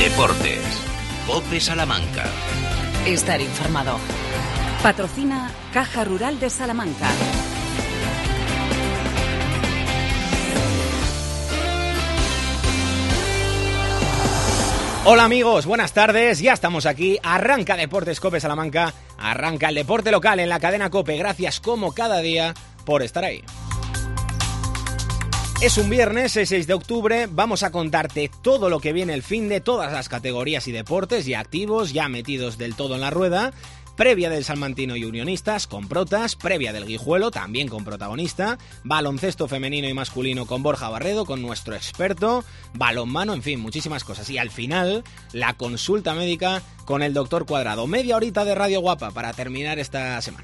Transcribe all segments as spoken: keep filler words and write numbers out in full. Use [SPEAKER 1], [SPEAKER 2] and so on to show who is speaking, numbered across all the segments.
[SPEAKER 1] Deportes. COPE Salamanca.
[SPEAKER 2] Estar informado. Patrocina Caja Rural de Salamanca.
[SPEAKER 3] Hola amigos, buenas tardes, ya estamos aquí, arranca Deportes COPE Salamanca, arranca el deporte local en la cadena COPE, gracias como cada día por estar ahí. Es un viernes, el seis de octubre, vamos a contarte todo lo que viene el fin de todas las categorías y deportes ya activos, ya metidos del todo en la rueda. Previa del Salmantino y Unionistas con protas, previa del Guijuelo también con protagonista, baloncesto femenino y masculino con Borja Barredo, con nuestro experto, balonmano, en fin, muchísimas cosas. Y al final, la consulta médica con el doctor Cuadrado. Media horita de Radio Guapa para terminar esta semana.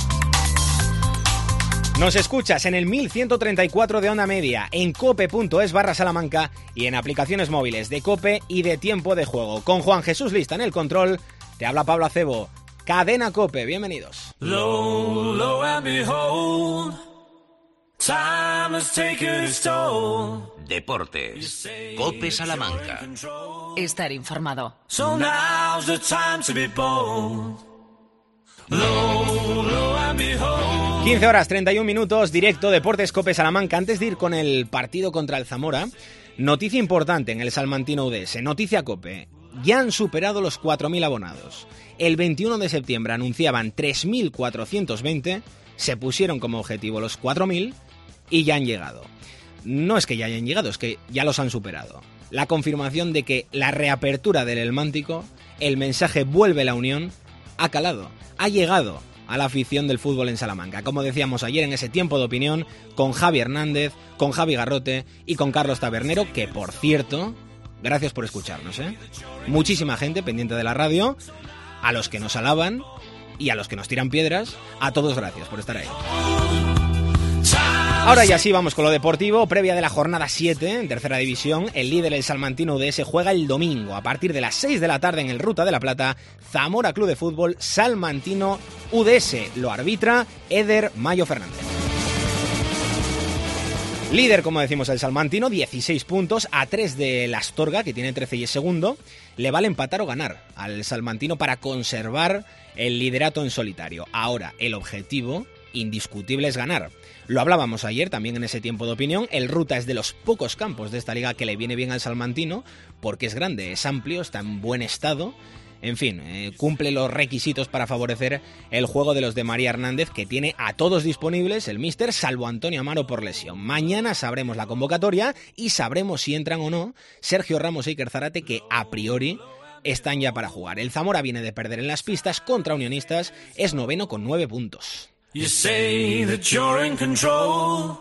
[SPEAKER 3] Nos escuchas en el mil ciento treinta y cuatro de onda media, en cope.es barra Salamanca y en aplicaciones móviles de COPE y de Tiempo de Juego. Con Juan Jesús Lista en el control, te habla Pablo Acebo. Cadena COPE, bienvenidos.
[SPEAKER 4] Low, low and behold, time has taken its toll.
[SPEAKER 1] Deportes. COPE Salamanca.
[SPEAKER 2] Estar informado.
[SPEAKER 4] So now's the time to be bold. Low, low and behold.
[SPEAKER 3] quince horas treinta y un minutos, directo Deportes COPE Salamanca. Antes de ir con el partido contra el Zamora, noticia importante en el Salmantino U D S, noticia COPE. Ya han superado los cuatro mil abonados. El veintiuno de septiembre anunciaban tres mil cuatrocientos veinte, se pusieron como objetivo los cuatro mil y ya han llegado. No es que ya hayan llegado, es que ya los han superado. La confirmación de que la reapertura del Elmántico, el mensaje vuelve la unión, ha calado, ha llegado a la afición del fútbol en Salamanca. Como decíamos ayer en ese tiempo de opinión, con Javi Hernández, con Javi Garrote y con Carlos Tabernero, que por cierto, gracias por escucharnos, ¿eh? Muchísima gente pendiente de la radio, a los que nos alaban y a los que nos tiran piedras, a todos gracias por estar ahí. Ahora ya sí vamos con lo deportivo. Previa de la jornada siete en tercera división, el líder, el Salmantino U D S, juega el domingo a partir de las seis de la tarde en el Ruta de la Plata. Zamora Club de Fútbol, Salmantino U D S. Lo arbitra Eder Mayo Fernández. Líder, como decimos, el Salmantino, dieciséis puntos, a tres de la Astorga, que tiene trece y es segundo. Le vale empatar o ganar al Salmantino para conservar el liderato en solitario. Ahora, el objetivo indiscutible es ganar. Lo hablábamos ayer también en ese tiempo de opinión. El Ruta es de los pocos campos de esta liga que le viene bien al Salmantino, porque es grande, es amplio, está en buen estado. En fin, eh, cumple los requisitos para favorecer el juego de los de María Hernández, que tiene a todos disponibles el míster, salvo Antonio Amaro por lesión. Mañana sabremos la convocatoria y sabremos si entran o no Sergio Ramos e Iker Zarate, que a priori están ya para jugar. El Zamora viene de perder en las pistas contra Unionistas, es noveno con nueve puntos.
[SPEAKER 4] You say that you're in control.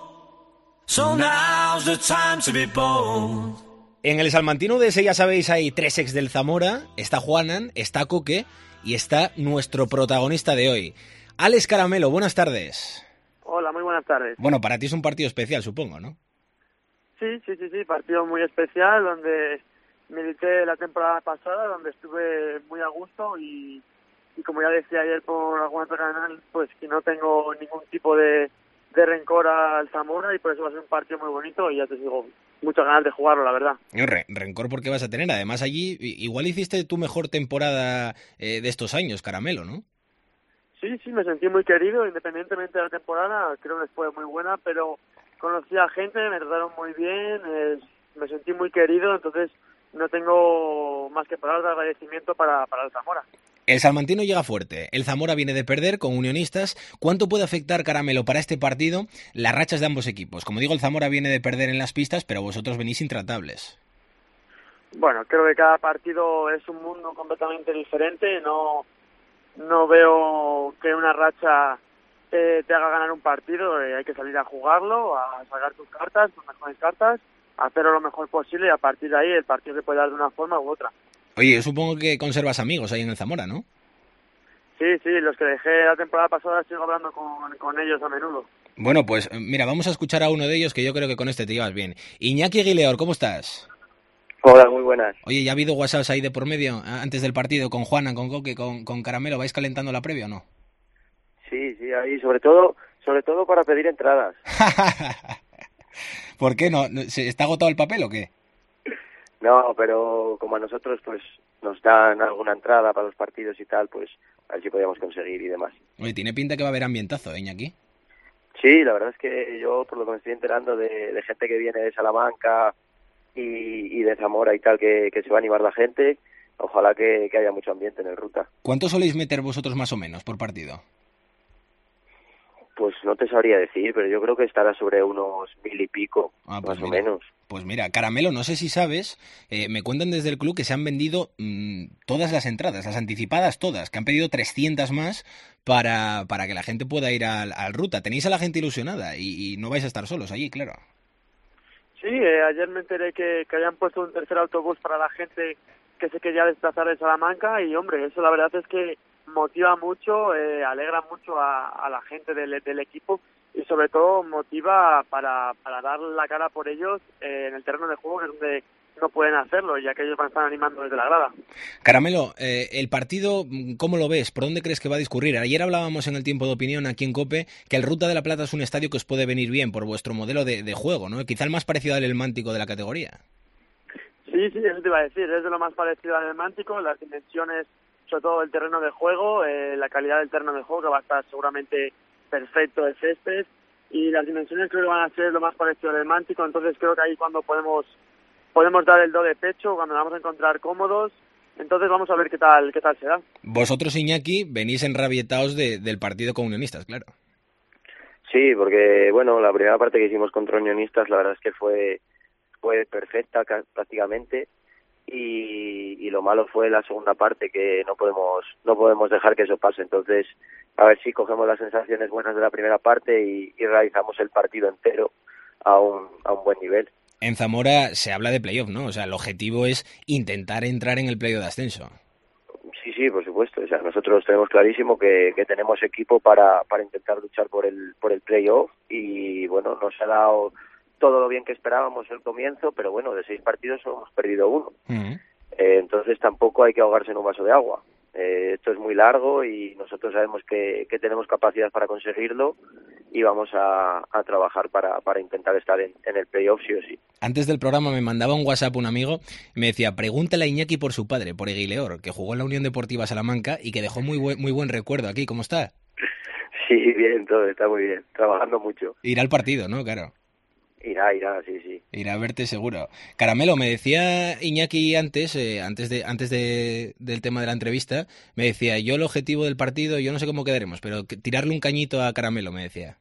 [SPEAKER 4] So now's the time to be bold.
[SPEAKER 3] En el Salmantino U D S, ya sabéis, hay tres ex del Zamora, está Juanan, está Coque y está nuestro protagonista de hoy. Alex Caramelo, buenas tardes.
[SPEAKER 5] Hola, muy buenas tardes.
[SPEAKER 3] Bueno, para ti es un partido especial, supongo, ¿no?
[SPEAKER 5] Sí, sí, sí, sí, partido muy especial donde milité la temporada pasada, donde estuve muy a gusto y, y como ya decía ayer por algún otro canal, pues que no tengo ningún tipo de, de rencor al Zamora y por eso va a ser un partido muy bonito y ya te digo, muchas ganas de jugarlo, la verdad.
[SPEAKER 3] Re- rencor porque vas a tener. Además allí igual hiciste tu mejor temporada eh, de estos años, Caramelo, ¿no?
[SPEAKER 5] Sí, sí, me sentí muy querido, independientemente de la temporada, creo que fue muy buena, pero conocí a gente, me trataron muy bien, eh, me sentí muy querido, entonces no tengo más que palabras de agradecimiento para, para el Zamora.
[SPEAKER 3] El Salmantino llega fuerte, el Zamora viene de perder con Unionistas. ¿Cuánto puede afectar, Caramelo, para este partido las rachas de ambos equipos? Como digo, el Zamora viene de perder en las pistas, pero vosotros venís intratables.
[SPEAKER 5] Bueno, creo que cada partido es un mundo completamente diferente, no no veo que una racha te, te haga ganar un partido, eh, hay que salir a jugarlo, a sacar tus cartas, tus mejores cartas, hacerlo lo mejor posible y a partir de ahí el partido se puede dar de una forma u otra.
[SPEAKER 3] Oye, yo supongo que conservas amigos ahí en el Zamora, ¿no?
[SPEAKER 5] Sí, sí, los que dejé la temporada pasada sigo hablando con, con ellos a menudo.
[SPEAKER 3] Bueno, pues mira, vamos a escuchar a uno de ellos que yo creo que con este te llevas bien. Iñaki Guileor, ¿cómo estás?
[SPEAKER 6] Hola, muy buenas.
[SPEAKER 3] Oye, ¿ya ha habido WhatsApps ahí de por medio antes del partido con Juana, con Coque, con, con Caramelo? ¿Vais calentando la previa o no?
[SPEAKER 6] Sí, sí, ahí sobre todo, sobre todo para pedir entradas.
[SPEAKER 3] ¿Por qué no? ¿Se está agotado el papel o qué?
[SPEAKER 6] No, pero como a nosotros pues nos dan alguna entrada para los partidos y tal, pues a ver si podíamos conseguir y demás.
[SPEAKER 3] Oye, tiene pinta que va a haber ambientazo, ¿eh, Iñaki?
[SPEAKER 6] Sí, la verdad es que yo, por lo que me estoy enterando de, de gente que viene de Salamanca y, y de Zamora y tal, que, que se va a animar la gente, ojalá que, que haya mucho ambiente en el Ruta.
[SPEAKER 3] ¿Cuánto soléis meter vosotros más o menos por partido?
[SPEAKER 6] Pues no te sabría decir, pero yo creo que estará sobre unos mil y pico,
[SPEAKER 3] Ah, pues
[SPEAKER 6] más
[SPEAKER 3] mira.
[SPEAKER 6] o menos.
[SPEAKER 3] Pues mira, Caramelo, no sé si sabes, eh, me cuentan desde el club que se han vendido mmm, todas las entradas, las anticipadas todas, que han pedido trescientas más para, para que la gente pueda ir al, al Ruta. Tenéis a la gente ilusionada y, y no vais a estar solos allí, claro.
[SPEAKER 5] Sí, eh, ayer me enteré que, que habían puesto un tercer autobús para la gente que se quería desplazar de Salamanca y, hombre, eso la verdad es que motiva mucho, eh, alegra mucho a, a la gente del, del equipo y sobre todo motiva para, para dar la cara por ellos eh, en el terreno de juego, que es donde no pueden hacerlo, ya que ellos van a estar animando desde la grada.
[SPEAKER 3] Caramelo, eh, el partido, ¿cómo lo ves? ¿Por dónde crees que va a discurrir? Ayer hablábamos en el tiempo de opinión aquí en COPE que el Ruta de la Plata es un estadio que os puede venir bien por vuestro modelo de, de juego, ¿no? Quizá el más parecido al Helmántico de la categoría.
[SPEAKER 5] Sí, sí, eso te iba a decir, es de lo más parecido al Helmántico, las dimensiones, sobre todo el terreno de juego, eh, la calidad del terreno de juego, que va a estar seguramente perfecto el césped, y las dimensiones creo que van a ser lo más parecido al Helmántico, entonces creo que ahí cuando podemos podemos dar el do de pecho, cuando nos vamos a encontrar cómodos, entonces vamos a ver qué tal qué tal será.
[SPEAKER 3] Vosotros, Iñaki, venís enrabietaos de, del partido con Unionistas, claro.
[SPEAKER 6] Sí, porque, bueno, la primera parte que hicimos contra Unionistas, la verdad es que fue, fue perfecta prácticamente, y, y lo malo fue la segunda parte, que no podemos no podemos dejar que eso pase. Entonces, a ver si cogemos las sensaciones buenas de la primera parte y, y realizamos el partido entero a un, a un buen nivel.
[SPEAKER 3] En Zamora se habla de playoff, ¿no? O sea, el objetivo es intentar entrar en el playoff de ascenso.
[SPEAKER 6] Sí, sí, por supuesto. O sea, nosotros tenemos clarísimo que, que tenemos equipo para, para intentar luchar por el por el playoff y, bueno, nos ha dado todo lo bien que esperábamos el comienzo, pero bueno, de seis partidos solo hemos perdido uno. Uh-huh. Eh, entonces tampoco hay que ahogarse en un vaso de agua. Eh, esto es muy largo y nosotros sabemos que, que tenemos capacidad para conseguirlo y vamos a, a trabajar para, para intentar estar en, en el playoff sí o sí.
[SPEAKER 3] Antes del programa me mandaba un WhatsApp un amigo y me decía, pregúntale a Iñaki por su padre, por Eguileor, que jugó en la Unión Deportiva Salamanca y que dejó muy buen, muy buen recuerdo aquí. ¿Cómo está?
[SPEAKER 6] Sí, bien, todo está muy bien, trabajando mucho.
[SPEAKER 3] Irá al partido, ¿no? Claro.
[SPEAKER 6] Irá, irá, sí, sí.
[SPEAKER 3] Irá a verte seguro. Caramelo, me decía Iñaki antes, eh, antes de antes de, del tema de la entrevista, me decía, yo el objetivo del partido, yo no sé cómo quedaremos, pero que, tirarle un cañito a Caramelo, me decía.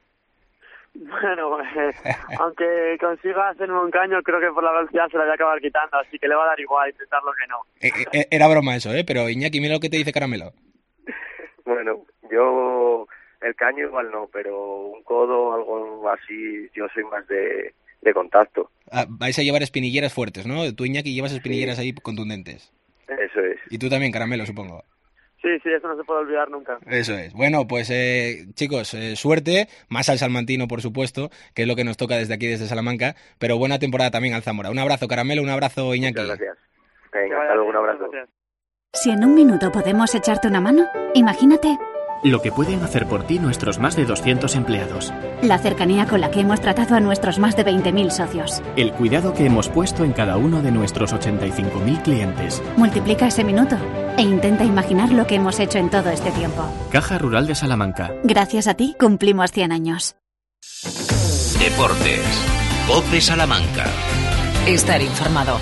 [SPEAKER 5] Bueno, eh, aunque consiga hacerme un caño, creo que por la velocidad se la voy a acabar quitando, así que le va a dar igual intentarlo que no.
[SPEAKER 3] Eh, eh, era broma eso, ¿eh? Pero Iñaki, mira lo que te dice Caramelo.
[SPEAKER 6] Bueno, yo... el caño igual no, pero un codo, algo así, yo soy más de, de contacto.
[SPEAKER 3] Ah, vais a llevar espinilleras fuertes, ¿no? Tú, Iñaki, llevas espinilleras sí. ahí contundentes.
[SPEAKER 6] Eso es.
[SPEAKER 3] Y tú también, Caramelo, supongo.
[SPEAKER 5] Sí, sí, eso no se puede olvidar nunca.
[SPEAKER 3] Eso es. Bueno, pues eh, chicos, eh, suerte, más al salmantino, por supuesto, que es lo que nos toca desde aquí, desde Salamanca, pero buena temporada también al Zamora. Un abrazo, Caramelo, un abrazo, Iñaki.
[SPEAKER 6] Muchas gracias. Venga, hasta luego, un abrazo.
[SPEAKER 7] Si en un minuto podemos echarte una mano, imagínate...
[SPEAKER 8] lo que pueden hacer por ti nuestros más de doscientos empleados.
[SPEAKER 7] La cercanía con la que hemos tratado a nuestros más de veinte mil socios.
[SPEAKER 8] El cuidado que hemos puesto en cada uno de nuestros ochenta y cinco mil clientes.
[SPEAKER 7] Multiplica ese minuto e intenta imaginar lo que hemos hecho en todo este tiempo.
[SPEAKER 8] Caja Rural de Salamanca.
[SPEAKER 7] Gracias a ti cumplimos cien años.
[SPEAKER 1] Deportes. COPE Salamanca.
[SPEAKER 2] Estar informado.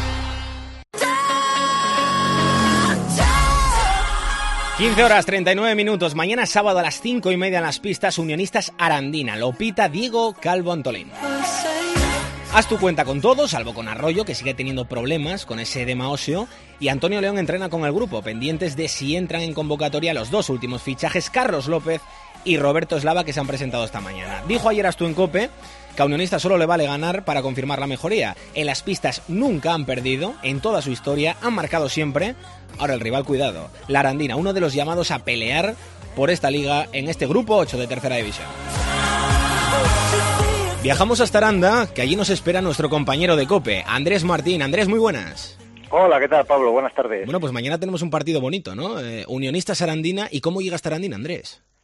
[SPEAKER 3] quince horas treinta y nueve minutos. Mañana sábado a las cinco y media en las pistas Unionistas Arandina. Lo pita Diego Calvo Antolín. Haz tu cuenta con todo, salvo con Arroyo, que sigue teniendo problemas con ese edema óseo. Y Antonio León entrena con el grupo, pendientes de si entran en convocatoria los dos últimos fichajes, Carlos López y Roberto Eslava, que se han presentado esta mañana. Dijo ayer Astu en COPE que a Unionistas solo le vale ganar para confirmar la mejoría. En las pistas nunca han perdido, en toda su historia, han marcado siempre. Ahora el rival, cuidado, la Arandina, uno de los llamados a pelear por esta liga en este grupo ocho de tercera división. Viajamos hasta Aranda, que allí nos espera nuestro compañero de COPE, Andrés Martín. Andrés, muy buenas.
[SPEAKER 9] Hola, ¿qué tal, Pablo? Buenas tardes.
[SPEAKER 3] Bueno, pues mañana tenemos un partido bonito, ¿no? Eh, Unionistas Arandina. ¿Y cómo llega hasta Arandina, Andrés?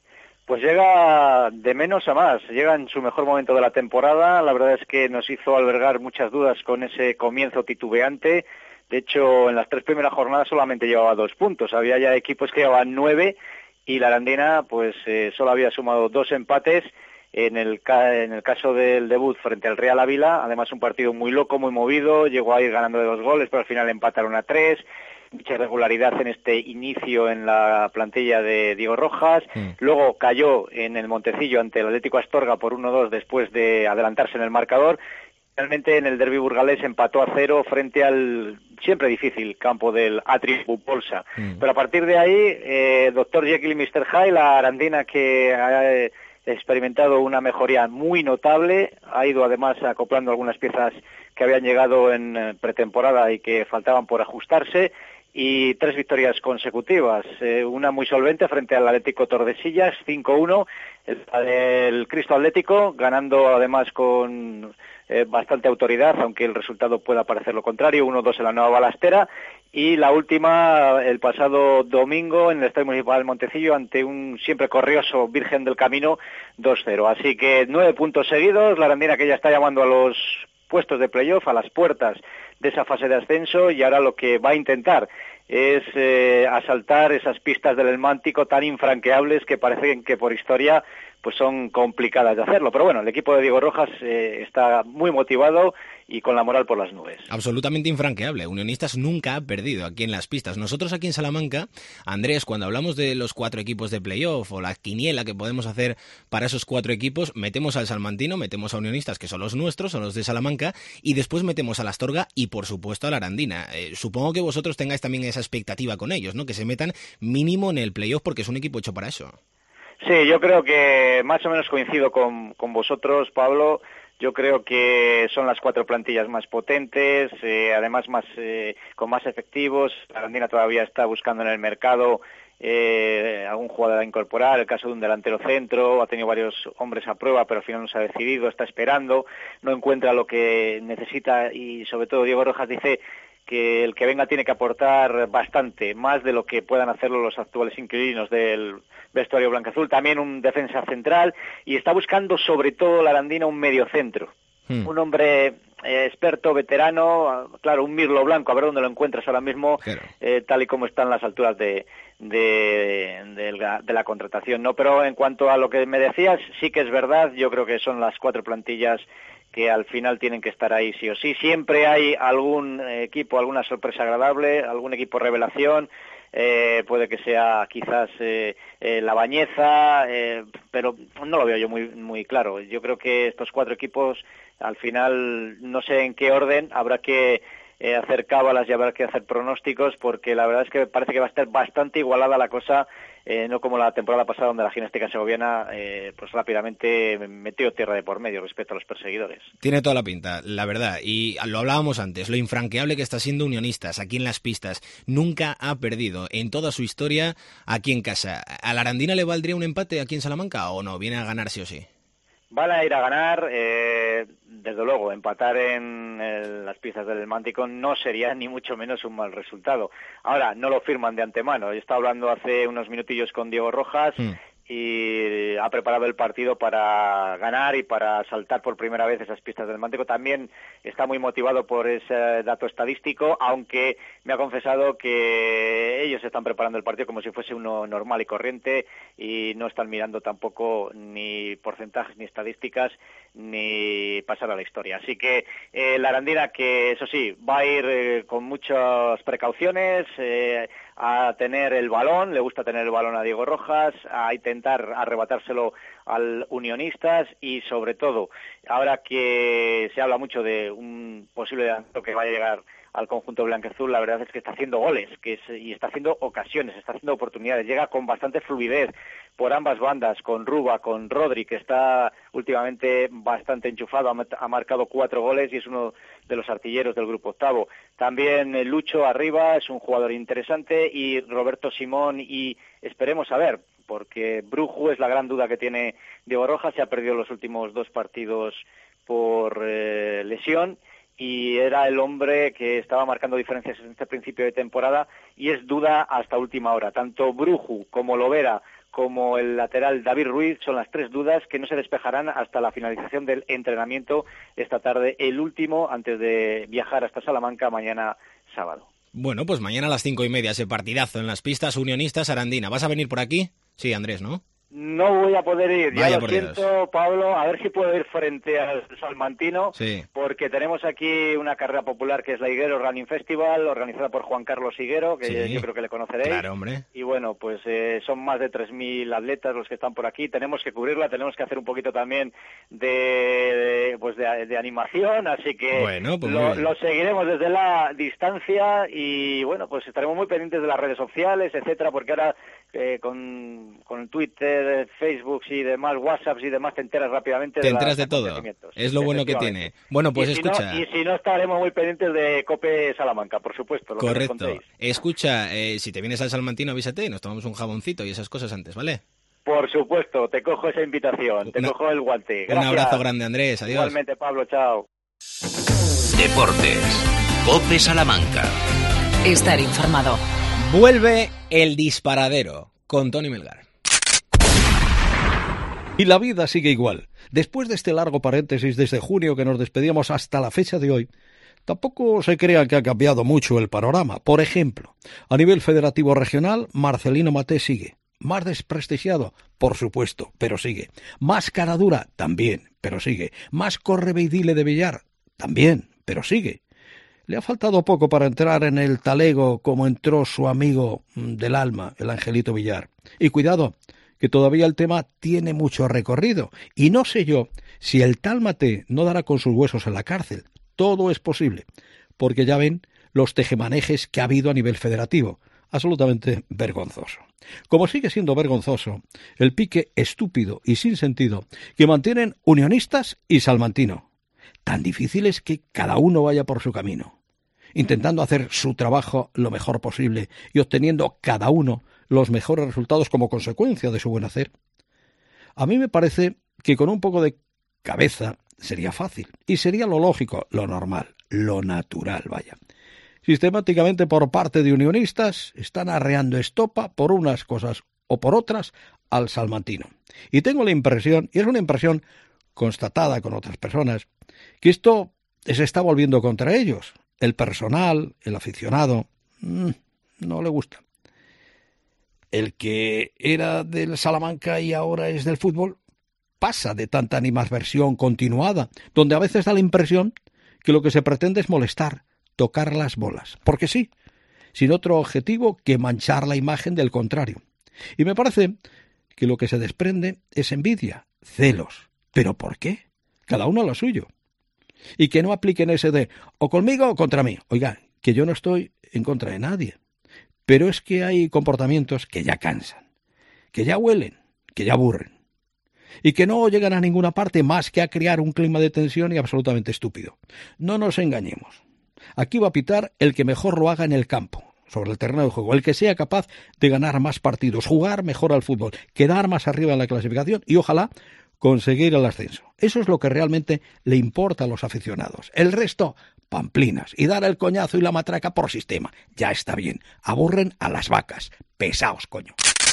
[SPEAKER 9] Pues llega de menos a más, llega en su mejor momento de la temporada. La verdad es que nos hizo albergar muchas dudas con ese comienzo titubeante. De hecho, en las tres primeras jornadas solamente llevaba dos puntos. Había ya equipos que llevaban nueve y la Arandina pues eh, solo había sumado dos empates. En el, ca en el caso del debut frente al Real Ávila, además un partido muy loco, muy movido, llegó a ir ganando de dos goles, pero al final empataron a tres. Mucha irregularidad en este inicio en la plantilla de Diego Rojas. Mm. Luego cayó en el Montecillo ante el Atlético Astorga por uno dos después de adelantarse en el marcador. Finalmente en el derbi burgalés empató a cero frente al siempre difícil campo del Atri Bupolsa. Mm. Pero a partir de ahí, eh, doctor Jekyll y mister Hyde, la arandina que ha eh, experimentado una mejoría muy notable, ha ido además acoplando algunas piezas que habían llegado en eh, pretemporada y que faltaban por ajustarse, y tres victorias consecutivas, eh, una muy solvente frente al Atlético Tordesillas, cinco uno, el, el Cristo Atlético, ganando además con eh, bastante autoridad, aunque el resultado pueda parecer lo contrario, uno dos en la Nueva Balastera, y la última el pasado domingo en el Estadio Municipal del Montecillo ante un siempre corrioso Virgen del Camino, dos cero. Así que nueve puntos seguidos, la arandina que ya está llamando a los puestos de playoff, a las puertas de esa fase de ascenso, y ahora lo que va a intentar es eh, asaltar esas pistas del Elmántico tan infranqueables que parecen que por historia pues son complicadas de hacerlo. Pero bueno, el equipo de Diego Rojas eh, está muy motivado y con la moral por las nubes.
[SPEAKER 3] Absolutamente infranqueable. Unionistas nunca ha perdido aquí en las pistas. Nosotros aquí en Salamanca, Andrés, cuando hablamos de los cuatro equipos de playoff o la quiniela que podemos hacer para esos cuatro equipos, metemos al salmantino, metemos a Unionistas, que son los nuestros, son los de Salamanca, y después metemos a la Astorga y, por supuesto, a la Arandina. Eh, supongo que vosotros tengáis también esa expectativa con ellos, ¿no? Que se metan mínimo en el playoff porque es un equipo hecho para eso.
[SPEAKER 9] Sí, yo creo que más o menos coincido con, con vosotros, Pablo. Yo creo que son las cuatro plantillas más potentes, eh, además más eh, con más efectivos. La Arandina todavía está buscando en el mercado eh, algún jugador a incorporar, el caso de un delantero centro, ha tenido varios hombres a prueba, pero al final no se ha decidido, está esperando, no encuentra lo que necesita, y sobre todo Diego Rojas dice que el que venga tiene que aportar bastante, más de lo que puedan hacerlo los actuales inquilinos del vestuario blanqueazul. También un defensa central, y está buscando sobre todo la Arandina un mediocentro, hmm. un hombre eh, experto, veterano, claro, un mirlo blanco, a ver dónde lo encuentras ahora mismo, claro. eh, tal y como están las alturas de, de, de, la, de la contratación, ¿no? Pero en cuanto a lo que me decías, sí que es verdad, yo creo que son las cuatro plantillas que al final tienen que estar ahí sí o sí. Siempre hay algún equipo, alguna sorpresa agradable, algún equipo revelación, eh, puede que sea quizás eh, eh, la Bañeza, eh, pero no lo veo yo muy muy claro. Yo creo que estos cuatro equipos, al final, no sé en qué orden, habrá que eh, hacer cábalas y habrá que hacer pronósticos, porque la verdad es que parece que va a estar bastante igualada la cosa, eh, no como la temporada pasada, donde la Ginástica Segoviana eh, pues rápidamente metió tierra de por medio respecto a los perseguidores.
[SPEAKER 3] Tiene toda la pinta, la verdad, y lo hablábamos antes, lo infranqueable que está siendo Unionistas aquí en las pistas. Nunca ha perdido en toda su historia aquí en casa. ¿A la Arandina le valdría un empate aquí en Salamanca o no? ¿Viene a ganar sí o sí?
[SPEAKER 9] Van a ir a ganar, eh, desde luego, empatar en el, las piezas del Elmántico no sería ni mucho menos un mal resultado. Ahora, no lo firman de antemano. Yo estaba hablando hace unos minutillos con Diego Rojas mm. y ha preparado el partido para ganar y para saltar por primera vez esas pistas del Elmántico. También está muy motivado por ese dato estadístico, aunque me ha confesado que ellos están preparando el partido como si fuese uno normal y corriente y no están mirando tampoco ni porcentajes ni estadísticas ni pasar a la historia. Así que eh, la Arandina, que eso sí, va a ir eh, con muchas precauciones, eh, a tener el balón, le gusta tener el balón a Diego Rojas, a intentar arrebatárselo al Unionistas, y sobre todo, ahora que se habla mucho de un posible delantero que vaya a llegar al conjunto blanqueazul, la verdad es que está haciendo goles, que es, y está haciendo ocasiones, está haciendo oportunidades, llega con bastante fluidez por ambas bandas, con Ruba, con Rodri, que está últimamente bastante enchufado, ha, ha marcado cuatro goles y es uno de los artilleros del grupo octavo. También eh, Lucho arriba, es un jugador interesante, y Roberto Simón, y esperemos a ver, porque Bruju es la gran duda que tiene Diego Rojas, se ha perdido los últimos dos partidos por eh, lesión, y era el hombre que estaba marcando diferencias en este principio de temporada, y es duda hasta última hora. Tanto Bruju como Lovera como el lateral David Ruiz, son las tres dudas que no se despejarán hasta la finalización del entrenamiento esta tarde, el último antes de viajar hasta Salamanca mañana sábado.
[SPEAKER 3] Bueno, pues mañana a las cinco y media ese partidazo en las pistas unionistas Arandina. ¿Vas a venir por aquí? Sí, Andrés, ¿no?
[SPEAKER 9] No voy a poder ir,
[SPEAKER 3] Vaya,
[SPEAKER 9] ya lo
[SPEAKER 3] por
[SPEAKER 9] siento,
[SPEAKER 3] Dios.
[SPEAKER 9] Pablo, a ver si puedo ir frente al salmantino,
[SPEAKER 3] Sí.
[SPEAKER 9] porque tenemos aquí una carrera popular que es la Higuero Running Festival, organizada por Juan Carlos Higuero, que
[SPEAKER 3] Sí.
[SPEAKER 9] yo creo que le conoceréis.
[SPEAKER 3] Claro, hombre.
[SPEAKER 9] Y bueno, pues eh, son más de tres mil atletas los que están por aquí, tenemos que cubrirla, tenemos que hacer un poquito también de, de, pues de, de animación, así que
[SPEAKER 3] Bueno, pues muy
[SPEAKER 9] lo,
[SPEAKER 3] bien.
[SPEAKER 9] lo seguiremos desde la distancia y bueno, pues estaremos muy pendientes de las redes sociales, etcétera, porque ahora eh, con, con Twitter, Facebook y demás, WhatsApp y demás, te enteras rápidamente
[SPEAKER 3] Te
[SPEAKER 9] de
[SPEAKER 3] enteras
[SPEAKER 9] los
[SPEAKER 3] de todo.
[SPEAKER 9] acontecimientos.
[SPEAKER 3] Es lo bueno que
[SPEAKER 9] Efectivamente.
[SPEAKER 3] tiene. Bueno, pues
[SPEAKER 9] y si
[SPEAKER 3] escucha.
[SPEAKER 9] No, y si no, estaremos muy pendientes de COPE Salamanca, por supuesto. Lo
[SPEAKER 3] Correcto.
[SPEAKER 9] Que nos contéis.
[SPEAKER 3] Escucha, eh, si te vienes al Salmantino, avísate y nos tomamos un jaboncito y esas cosas antes, ¿vale?
[SPEAKER 9] Por supuesto, te cojo esa invitación, te
[SPEAKER 3] Una-
[SPEAKER 9] cojo el guante.
[SPEAKER 3] Un
[SPEAKER 9] Gracias.
[SPEAKER 3] abrazo grande, Andrés. Adiós.
[SPEAKER 9] Igualmente, Pablo, chao.
[SPEAKER 1] Deportes. COPE Salamanca.
[SPEAKER 2] Estar informado.
[SPEAKER 3] Vuelve el disparadero con Tony Melgar.
[SPEAKER 10] Y la vida sigue igual. Después de este largo paréntesis desde junio que nos despedíamos hasta la fecha de hoy, tampoco se crean que ha cambiado mucho el panorama. Por ejemplo, a nivel federativo regional, Marcelino Maté sigue. Más desprestigiado, por supuesto, pero sigue. Más cara dura, también, pero sigue. Más correveidile de Villar, también, pero sigue. Le ha faltado poco para entrar en el talego como entró su amigo del alma, el Angelito Villar. Y cuidado, que todavía el tema tiene mucho recorrido. Y no sé yo si el tal Maté no dará con sus huesos en la cárcel. Todo es posible, porque ya ven los tejemanejes que ha habido a nivel federativo. Absolutamente vergonzoso. Como sigue siendo vergonzoso el pique estúpido y sin sentido que mantienen Unionistas y Salmantino. Tan difícil es que cada uno vaya por su camino, intentando hacer su trabajo lo mejor posible y obteniendo cada uno los mejores resultados como consecuencia de su buen hacer. A mí me parece que con un poco de cabeza sería fácil y sería lo lógico, lo normal, lo natural, vaya. Sistemáticamente por parte de Unionistas están arreando estopa por unas cosas o por otras al salmantino. Y tengo la impresión, y es una impresión constatada con otras personas, que esto se está volviendo contra ellos. El personal, el aficionado, mmm, no le gusta. El que era del Salamanca y ahora es del fútbol pasa de tanta animadversión continuada, donde a veces da la impresión que lo que se pretende es molestar, tocar las bolas, porque sí, sin otro objetivo que manchar la imagen del contrario. Y me parece que lo que se desprende es envidia, celos. ¿Pero por qué? Cada uno a lo suyo. Y que no apliquen ese de o conmigo o contra mí. Oiga, que yo no estoy en contra de nadie. Pero es que hay comportamientos que ya cansan, que ya huelen, que ya aburren. Y que no llegan a ninguna parte más que a crear un clima de tensión y absolutamente estúpido. No nos engañemos. Aquí va a pitar el que mejor lo haga en el campo, sobre el terreno de juego, el que sea capaz de ganar más partidos, jugar mejor al fútbol, quedar más arriba en la clasificación y ojalá conseguir el ascenso. Eso es lo que realmente le importa a los aficionados. El resto, pamplinas y dar el coñazo y la matraca por sistema. Ya está bien. Aburren a las vacas. Pesaos, coño.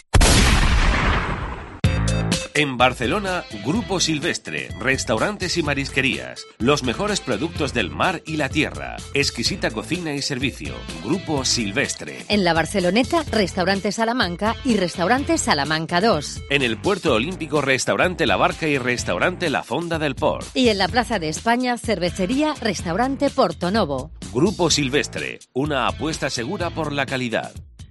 [SPEAKER 11] En Barcelona, Grupo Silvestre, restaurantes y marisquerías, los mejores productos del mar y la tierra, exquisita cocina y servicio. Grupo Silvestre.
[SPEAKER 12] En la Barceloneta, Restaurante Salamanca y Restaurante Salamanca dos.
[SPEAKER 11] En el Puerto Olímpico, Restaurante La Barca y Restaurante La Fonda del Port.
[SPEAKER 12] Y en la Plaza de España, Cervecería Restaurante Porto Novo.
[SPEAKER 11] Grupo Silvestre, una apuesta segura por la calidad.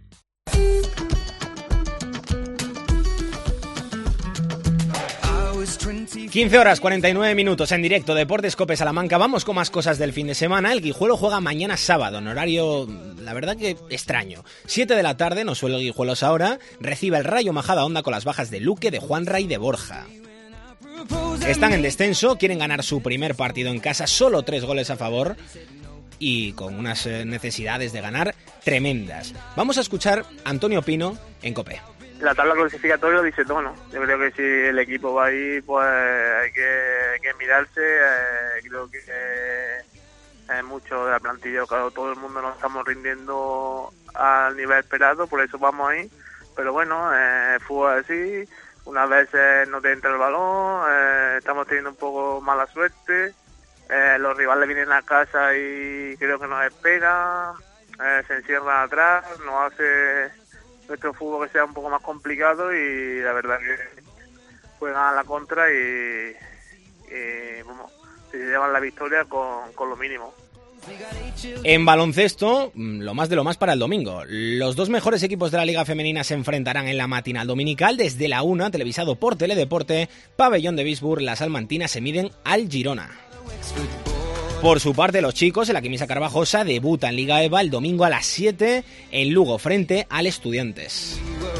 [SPEAKER 3] quince horas cuarenta y nueve minutos en directo, Deportes COPE Salamanca. Vamos con más cosas del fin de semana. El Guijuelo juega mañana sábado, en horario, la verdad que extraño. siete de la tarde, no suele Guijuelos ahora, recibe el Rayo Majadahonda con las bajas de Luque, de Juanra y de Borja. Están en descenso, quieren ganar su primer partido en casa, solo tres goles a favor y con unas necesidades de ganar tremendas. Vamos a escuchar a Antonio Pino en COPE.
[SPEAKER 5] La tabla clasificatoria dice todo, ¿no? Yo creo que si el equipo va ahí, pues hay que, hay que mirarse. Eh, creo que eh, mucho de la plantilla, claro, todo el mundo nos estamos rindiendo al nivel esperado, por eso vamos ahí. pero bueno, eh, fútbol así, unas veces no te entra el balón, eh, estamos teniendo un poco mala suerte, eh, los rivales vienen a casa y creo que nos esperan, eh, se encierran atrás, nos hace nuestro fútbol que sea un poco más complicado y la verdad que juegan a la contra y, y bueno, se llevan la victoria con, con lo mínimo.
[SPEAKER 3] En baloncesto, lo más de lo más para el domingo. Los dos mejores equipos de la Liga Femenina se enfrentarán en la matinal dominical desde la una, televisado por Teledeporte, Pabellón de Bisburg. Las salmantinas se miden al Girona. Por su parte, los chicos, el Aquimisa Carvajosa debuta en Liga EVA el domingo a las siete en Lugo frente al Estudiantes.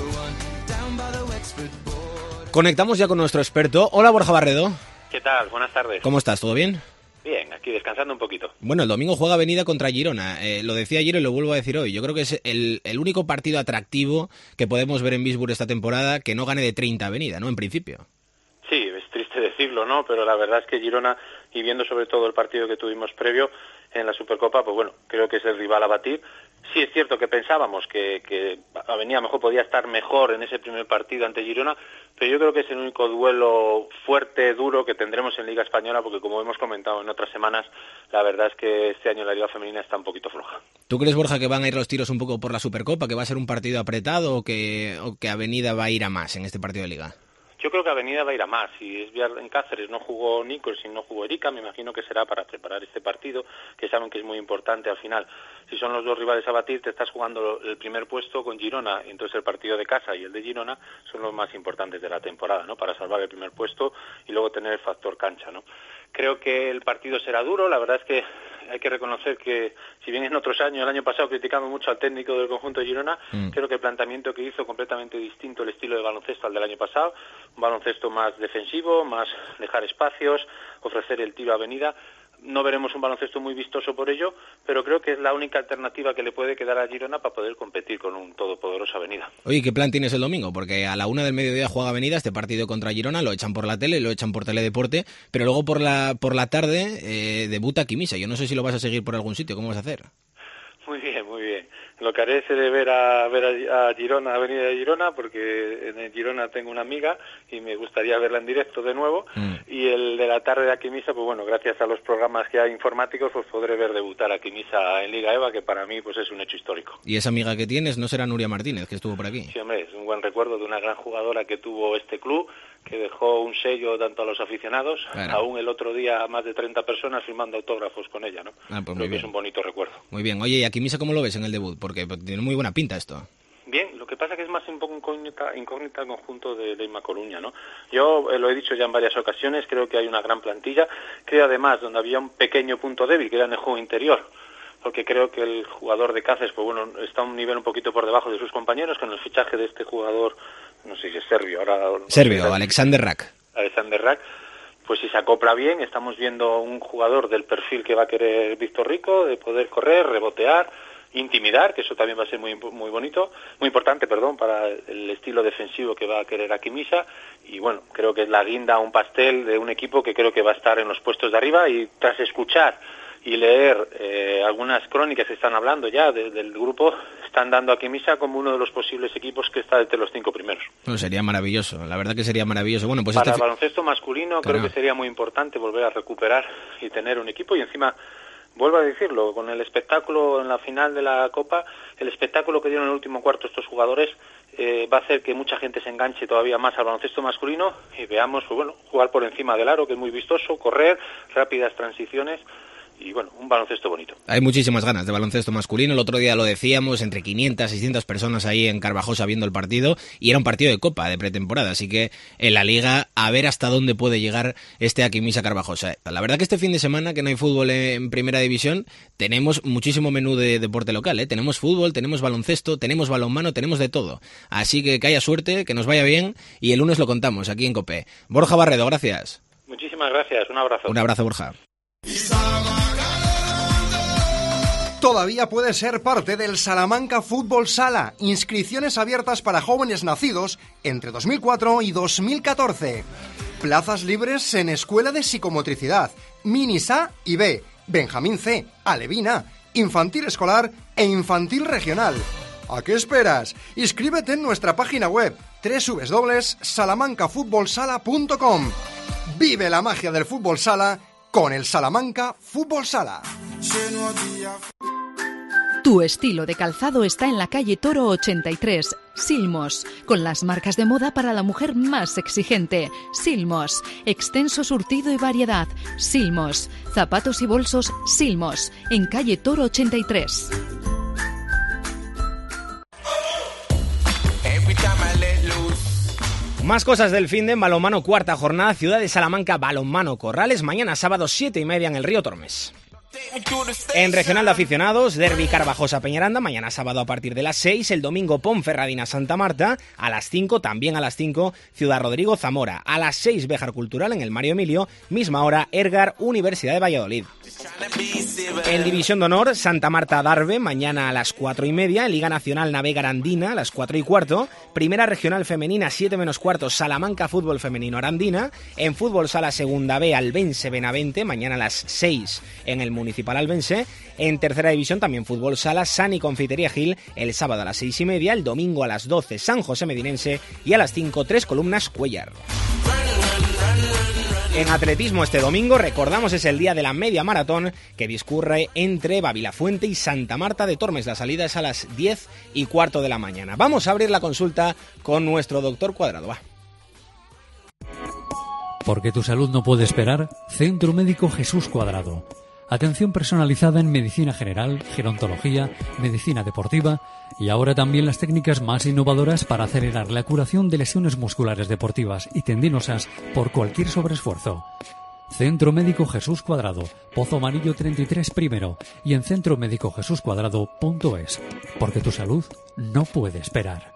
[SPEAKER 3] Conectamos ya con nuestro experto. Hola, Borja Barredo.
[SPEAKER 13] ¿Qué tal? Buenas tardes.
[SPEAKER 3] ¿Cómo estás? ¿Todo bien?
[SPEAKER 13] Bien, aquí descansando un poquito.
[SPEAKER 3] Bueno, el domingo juega Avenida contra Girona. Eh, lo decía ayer y lo vuelvo a decir hoy. Yo creo que es el, el único partido atractivo que podemos ver en Bisburg esta temporada que no gane de treinta Avenida, ¿no? En principio.
[SPEAKER 13] Sí, es triste decirlo, ¿no? Pero la verdad es que Girona, y viendo sobre todo el partido que tuvimos previo en la Supercopa, pues bueno, creo que es el rival a batir. Sí es cierto que pensábamos que, que Avenida mejor podía estar mejor en ese primer partido ante Girona, pero yo creo que es el único duelo fuerte, duro que tendremos en Liga Española, porque como hemos comentado en otras semanas, la verdad es que este año la Liga Femenina está un poquito floja.
[SPEAKER 3] ¿Tú crees, Borja, que van a ir los tiros un poco por la Supercopa, que va a ser un partido apretado o que, o que Avenida va a ir a más en este partido de Liga?
[SPEAKER 13] Yo creo que Avenida va a ir a más. Si es en Cáceres no jugó Nichols y no jugó Erika, me imagino que será para preparar este partido, que saben que es muy importante al final. Si son los dos rivales a batir, te estás jugando el primer puesto con Girona, entonces el partido de casa y el de Girona son los más importantes de la temporada, ¿no? Para salvar el primer puesto y luego tener el factor cancha, ¿no? Creo que el partido será duro. La verdad es que hay que reconocer que, si bien en otros años, el año pasado criticamos mucho al técnico del conjunto de Girona, mm. creo que el planteamiento que hizo completamente distinto el estilo de baloncesto al del año pasado, un baloncesto más defensivo, más dejar espacios, ofrecer el tiro a Avenida. No veremos un baloncesto muy vistoso por ello, pero creo que es la única alternativa que le puede quedar a Girona para poder competir con un todopoderoso Avenida.
[SPEAKER 3] Oye, ¿qué plan tienes el domingo? Porque a la una del mediodía juega Avenida este partido contra Girona, lo echan por la tele, lo echan por Teledeporte, pero luego por la por la tarde eh, debuta Aquimisa. Yo no sé si lo vas a seguir por algún sitio, ¿cómo vas a hacer?
[SPEAKER 13] Muy bien, muy bien. Lo que haré es de ver a ver a, a Girona, Avenida de Girona, porque en Girona tengo una amiga y me gustaría verla en directo de nuevo. Mm. Y el de la tarde de Aquimisa, pues bueno, gracias a los programas que hay informáticos, pues podré ver debutar a Aquimisa en Liga EVA, que para mí pues es un hecho histórico.
[SPEAKER 3] ¿Y esa amiga que tienes no será Nuria Martínez, que estuvo por aquí?
[SPEAKER 13] Sí, hombre, es un buen recuerdo de una gran jugadora que tuvo este club, que dejó un sello tanto a los aficionados, claro. Aún el otro día más de treinta personas firmando autógrafos con ella, ¿no?
[SPEAKER 3] Ah, pues
[SPEAKER 13] Creo que
[SPEAKER 3] bien.
[SPEAKER 13] Es un bonito recuerdo.
[SPEAKER 3] Muy bien. Oye, ¿y Aquimisa cómo lo ves en el debut? Porque tiene muy buena pinta esto.
[SPEAKER 13] Bien, lo que pasa es que es más un poco incógnita, incógnita el conjunto de Leima Coruña, ¿no? Yo eh, lo he dicho ya en varias ocasiones, creo que hay una gran plantilla, creo además donde había un pequeño punto débil, que era en el juego interior, porque creo que el jugador de Cáceres, pues bueno, está a un nivel un poquito por debajo de sus compañeros, con el fichaje de este jugador, no sé si es serbio, ahora... No
[SPEAKER 3] Serbio,
[SPEAKER 13] sé,
[SPEAKER 3] Alexander Rak.
[SPEAKER 13] Alexander Rak, pues si se acopla bien, estamos viendo un jugador del perfil que va a querer Víctor Rico, de poder correr, rebotear, intimidar, que eso también va a ser muy muy bonito, muy importante, perdón, para el estilo defensivo que va a querer Aquimisa, y bueno, creo que es la guinda a un pastel de un equipo que creo que va a estar en los puestos de arriba, y tras escuchar y leer eh, algunas crónicas que están hablando ya de, del grupo, están dando a Aquimisa como uno de los posibles equipos que está entre los cinco primeros.
[SPEAKER 3] Bueno, sería maravilloso, la verdad que sería maravilloso. Bueno, pues
[SPEAKER 13] para
[SPEAKER 3] este
[SPEAKER 13] el baloncesto masculino, claro, creo que sería muy importante volver a recuperar y tener un equipo, y encima, vuelvo a decirlo, con el espectáculo en la final de la Copa, el espectáculo que dieron en el último cuarto estos jugadores eh, va a hacer que mucha gente se enganche todavía más al baloncesto masculino y veamos, pues bueno, jugar por encima del aro, que es muy vistoso, correr, rápidas transiciones, y bueno, un baloncesto bonito.
[SPEAKER 3] Hay muchísimas ganas de baloncesto masculino. El otro día lo decíamos, entre quinientas, seiscientas personas ahí en Carvajosa viendo el partido, y era un partido de Copa, de pretemporada, así que en la Liga a ver hasta dónde puede llegar este Aquimisa Carvajosa. La verdad que este fin de semana, que no hay fútbol en Primera División, tenemos muchísimo menú de deporte local, ¿eh? Tenemos fútbol, tenemos baloncesto, tenemos balonmano, tenemos de todo. Así que que haya suerte, que nos vaya bien, y el lunes lo contamos aquí en COPE. Borja Barredo, gracias.
[SPEAKER 13] Muchísimas gracias, un abrazo.
[SPEAKER 3] Un abrazo, Borja.
[SPEAKER 14] Todavía puedes ser parte del Salamanca Fútbol Sala. Inscripciones abiertas para jóvenes nacidos entre dos mil cuatro y dos mil catorce. Plazas libres en Escuela de Psicomotricidad, Minis A y B, Benjamín C, Alevina, Infantil Escolar e Infantil Regional. ¿A qué esperas? Inscríbete en nuestra página web doble u doble u doble u punto salamanca fútbol sala punto com. Vive la magia del fútbol sala con el Salamanca Fútbol Sala.
[SPEAKER 2] Tu estilo de calzado está en la calle Toro ochenta y tres, Silmos, con las marcas de moda para la mujer más exigente. Silmos, extenso surtido y variedad. Silmos, zapatos y bolsos Silmos, en calle Toro ochenta y tres.
[SPEAKER 3] Más cosas del fin de balonmano, cuarta jornada, Ciudad de Salamanca, balonmano Corrales, mañana sábado siete y media en el Río Tormes. En regional de aficionados, derbi Carvajosa Peñaranda, mañana sábado a partir de las seis, el domingo Ponferradina Santa Marta, a las cinco, también a las cinco, Ciudad Rodrigo Zamora, a las seis Béjar Cultural en el Mario Emilio, misma hora Ergar Universidad de Valladolid. En División de Honor, Santa Marta Darbe, mañana a las cuatro y media, Liga Nacional Navegar Andina a las cuatro y cuarto, Primera Regional Femenina siete menos cuarto, Salamanca Fútbol Femenino Arandina, en Fútbol Sala Segunda B, Albense Benavente, mañana a las seis en el Municipal Albense. En Tercera División también Fútbol Sala, Sani Confitería Gil, el sábado a las seis y media, el domingo a las doce San José Medinense y a las cinco Tres Columnas Cuellar. En atletismo este domingo, recordamos, es el día de la media maratón que discurre entre Babilafuente y Santa Marta de Tormes. La salida es a las diez y cuarto de la mañana. Vamos a abrir la consulta con nuestro doctor Cuadrado. Va.
[SPEAKER 15] Porque tu salud no puede esperar, Centro Médico Jesús Cuadrado. Atención personalizada en medicina general, gerontología, medicina deportiva y ahora también las técnicas más innovadoras para acelerar la curación de lesiones musculares deportivas y tendinosas por cualquier sobreesfuerzo. Centro Médico Jesús Cuadrado, Pozo Amarillo treinta y tres primero y en centro médico jesús cuadrado punto es. Porque tu salud no puede esperar.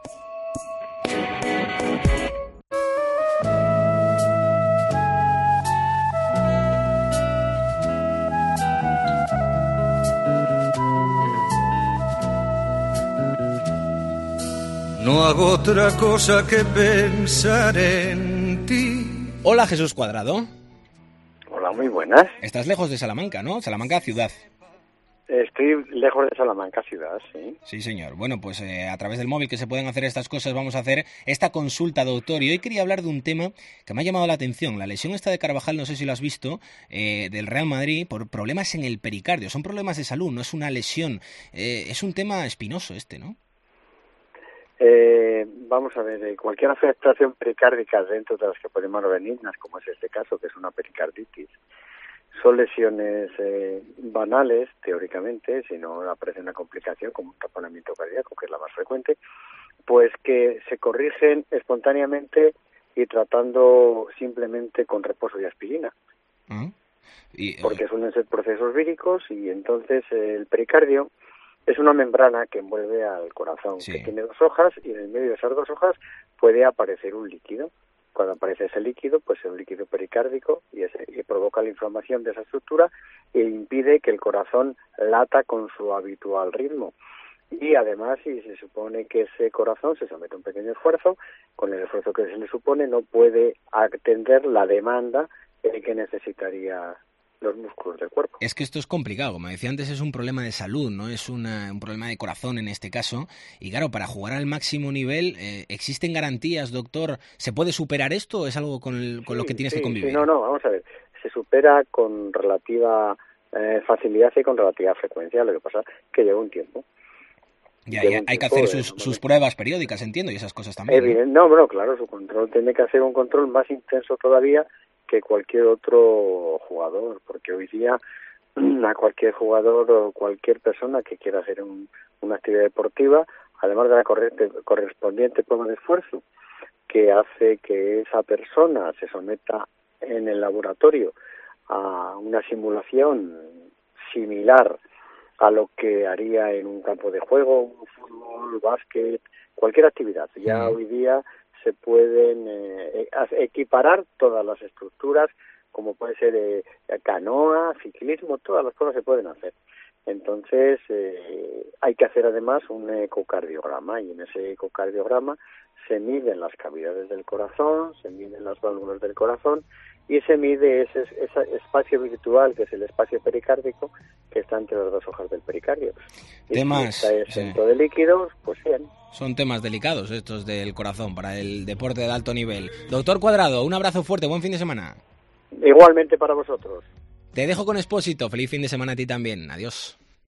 [SPEAKER 16] No hago otra cosa que pensar en ti.
[SPEAKER 3] Hola, Jesús Cuadrado.
[SPEAKER 17] Hola, muy buenas.
[SPEAKER 3] Estás lejos de Salamanca, ¿no? Salamanca ciudad.
[SPEAKER 17] Estoy lejos de Salamanca ciudad, sí.
[SPEAKER 3] Sí, señor. Bueno, pues eh, a través del móvil que se pueden hacer estas cosas, vamos a hacer esta consulta, doctor. Y hoy quería hablar de un tema que me ha llamado la atención. La lesión esta de Carvajal, no sé si lo has visto, eh, del Real Madrid, por problemas en el pericardio. Son problemas de salud, no es una lesión. Eh, es un tema espinoso este, ¿no?
[SPEAKER 17] Eh, vamos a ver, eh, cualquier afectación pericárdica dentro de las que pueden ser benignas, como es este caso, que es una pericarditis, son lesiones eh, banales, teóricamente, si no aparece una complicación como un taponamiento cardíaco, que es la más frecuente, pues que se corrigen espontáneamente y tratando simplemente con reposo y aspirina.
[SPEAKER 3] ¿Mm? Y,
[SPEAKER 17] porque suelen ser procesos víricos y entonces eh, el pericardio es una membrana que envuelve al corazón, sí, que tiene dos hojas y en el medio de esas dos hojas puede aparecer un líquido. Cuando aparece ese líquido, pues es un líquido pericárdico y, ese, y provoca la inflamación de esa estructura e impide que el corazón lata con su habitual ritmo. Y además, si se supone que ese corazón se somete a un pequeño esfuerzo, con el esfuerzo que se le supone no puede atender la demanda eh, que necesitaría los músculos del cuerpo.
[SPEAKER 3] Es que esto es complicado, como decía antes, es un problema de salud, no es una, un problema de corazón en este caso, y claro, para jugar al máximo nivel, eh, ¿existen garantías, doctor? ¿Se puede superar esto o es algo con, el, con sí, lo que tienes
[SPEAKER 17] sí,
[SPEAKER 3] que convivir?
[SPEAKER 17] Sí, no, no, vamos a ver, se supera con relativa eh, facilidad y con relativa frecuencia, lo que pasa es que lleva un tiempo.
[SPEAKER 3] Ya, ya, hay que hacer sus, sus pruebas periódicas, entiendo, y esas cosas también.
[SPEAKER 17] Evidente, ¿no? no, bueno, claro, su control tiene que hacer un control más intenso todavía que cualquier otro jugador, porque hoy día a cualquier jugador o cualquier persona que quiera hacer un, una actividad deportiva, además de la corriente, correspondiente prueba de esfuerzo, que hace que esa persona se someta en el laboratorio a una simulación similar a lo que haría en un campo de juego, fútbol, básquet, cualquier actividad. Ya mm. hoy día se pueden eh, equiparar todas las estructuras, como puede ser eh, canoa, ciclismo, todas las cosas se pueden hacer. Entonces eh, hay que hacer además un ecocardiograma y en ese ecocardiograma se miden las cavidades del corazón, se miden las válvulas del corazón y se mide ese, ese espacio virtual, que es el espacio pericárdico, que está entre las dos hojas del pericardio. Y
[SPEAKER 3] temas,
[SPEAKER 17] si está exento sí. de líquidos, pues bien.
[SPEAKER 3] Son temas delicados estos del corazón para el deporte de alto nivel. Doctor Cuadrado, un abrazo fuerte, buen fin de semana.
[SPEAKER 17] Igualmente para vosotros.
[SPEAKER 3] Te dejo con Expósito, feliz fin de semana a ti también, adiós.